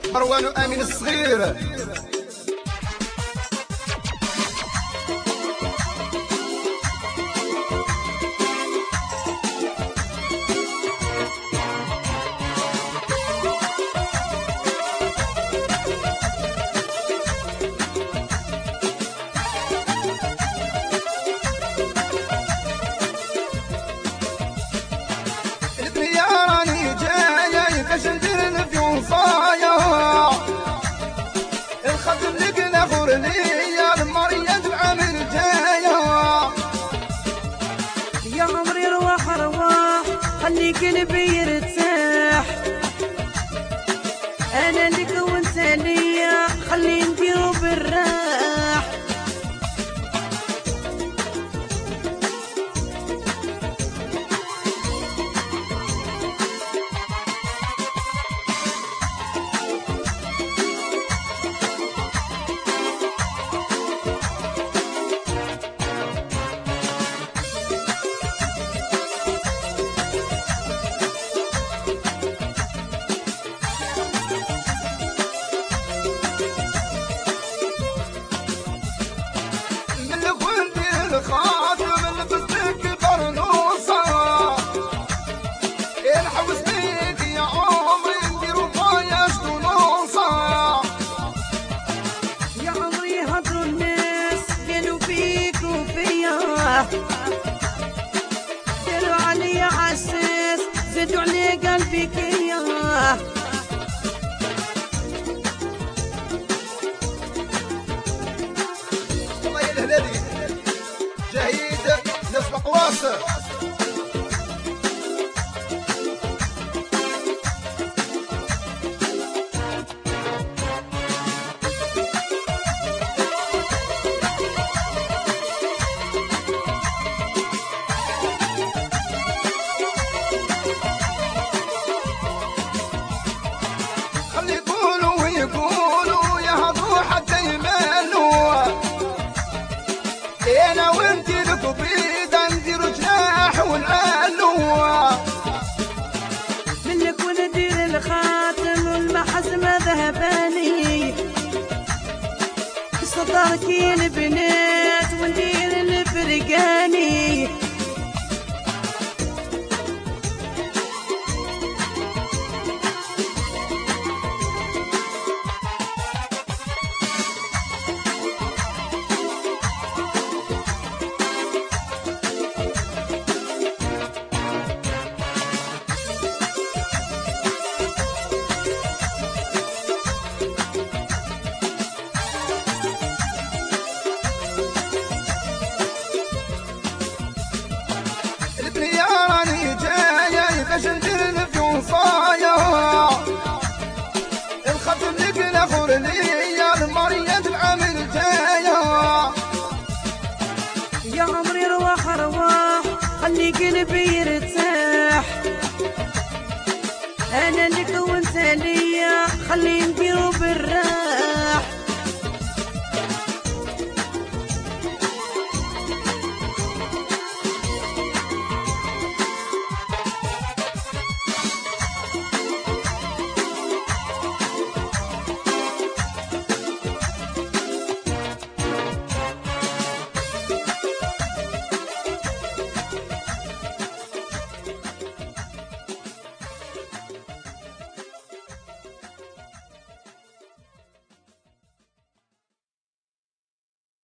مروان وامين الصغير. الخدم لقنا غورنية المريض العامل جاية. يا عمري روح روح خلي قلبي يرتاح، انا لك وانت ليا خلي نديرو بالراح. الخاتم لبستك البرنوصة الحوس بيك يا عمري نديرو طايش ونوصة. يا عمري هضروا الناس قالوا فيك وفيا، داروا عليا عساس زادوا علي قلبي كيا. الله يا الهلالي جهيد نسبق واصل.